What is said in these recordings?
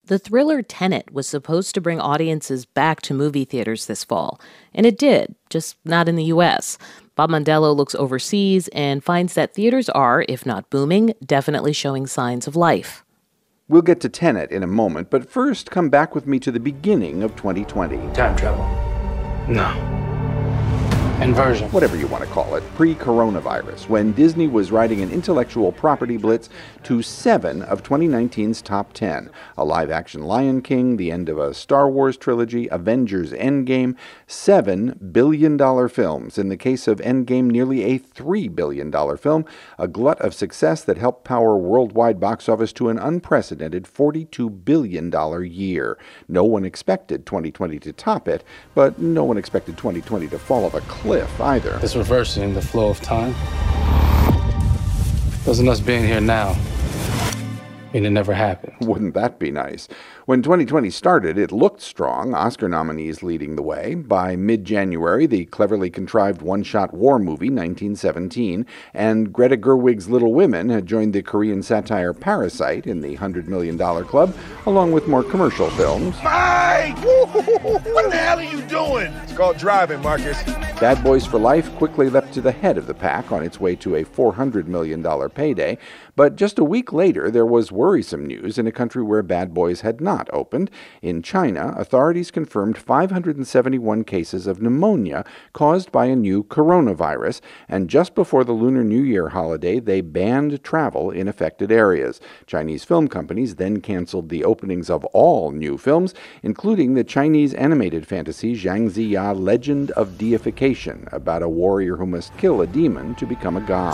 The thriller Tenet was supposed to bring audiences back to movie theaters this fall, and it did, just not in the U.S. Bob Mondello looks overseas and finds that theaters are, if not booming, definitely showing signs of life. We'll get to Tenet in a moment, but first come back with me to the beginning of 2020. Time travel. No. Inversion. Whatever you want to call it, pre-coronavirus, when Disney was riding an intellectual property blitz to 7 of 2019's top 10. A live-action Lion King, the end of a Star Wars trilogy, Avengers Endgame, $7 billion films. In the case of Endgame, nearly a $3 billion film, a glut of success that helped power worldwide box office to an unprecedented $42 billion year. No one expected 2020 to top it, but no one expected 2020 to fall off a cliff either. It's reversing the flow of time. Doesn't us being here now mean it never happened? Wouldn't that be nice? When 2020 started, it looked strong, Oscar nominees leading the way. By mid-January, the cleverly contrived one-shot war movie, 1917, and Greta Gerwig's Little Women had joined the Korean satire Parasite in the $100 million club, along with more commercial films. Mike! What the hell are you doing? It's called driving, Marcus. Bad Boys for Life quickly leapt to the head of the pack on its way to a $400 million payday. But just a week later, there was worrisome news in a country where Bad Boys had not opened. In China, authorities confirmed 571 cases of pneumonia caused by a new coronavirus, and just before the Lunar New Year holiday, they banned travel in affected areas. Chinese film companies then canceled the openings of all new films, including the Chinese animated fantasy Zhang Ziya Legend of Deification, about a warrior who must kill a demon to become a god.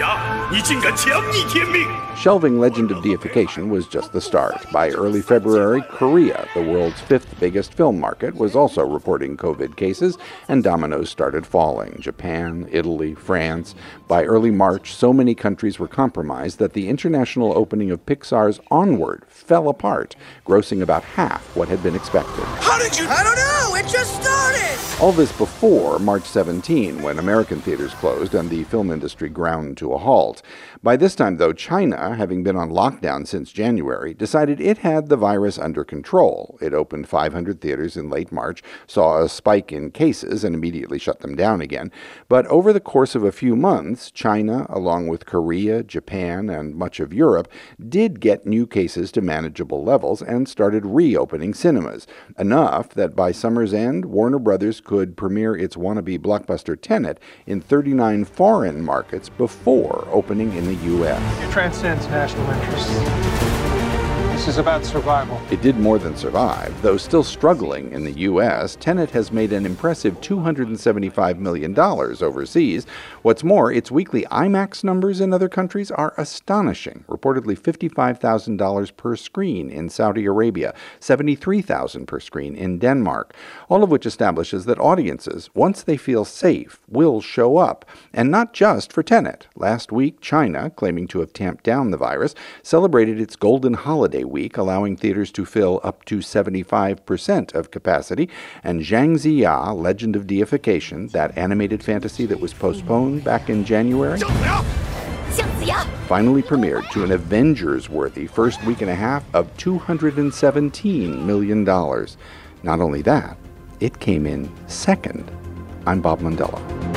Shelving Legend of Deification was just the start. By early February, Korea, the world's fifth biggest film market, was also reporting COVID cases, and dominoes started falling. Japan, Italy, France. By early March, so many countries were compromised that the international opening of Pixar's Onward fell apart, grossing about half what had been expected. How did you? I don't know. It just started. All this before March 17, when American theaters closed and the film industry ground to a halt. By this time, though, China, having been on lockdown since January, decided it had the virus under control. It opened 500 theaters in late March, saw a spike in cases, and immediately shut them down again. But over the course of a few months, China, along with Korea, Japan, and much of Europe, did get new cases to manageable levels and started reopening cinemas. Enough that by summer's end, Warner Brothers could premiere its wannabe blockbuster Tenet in 39 foreign markets before opening in the U.S. It transcends national interests. This is about survival. It did more than survive. Though still struggling in the U.S., Tenet has made an impressive $275 million overseas. What's more, its weekly IMAX numbers in other countries are astonishing. Reportedly $55,000 per screen in Saudi Arabia, $73,000 per screen in Denmark. All of which establishes that audiences, once they feel safe, will show up. And not just for Tenet. Last week, China, claiming to have tamped down the virus, celebrated its Golden Holiday Week, allowing theaters to fill up to 75% of capacity, and Zhang Ziya, Legend of Deification, that animated fantasy that was postponed back in January, finally premiered to an Avengers-worthy first week and a half of $217 million. Not only that, it came in second. I'm Bob Mondello.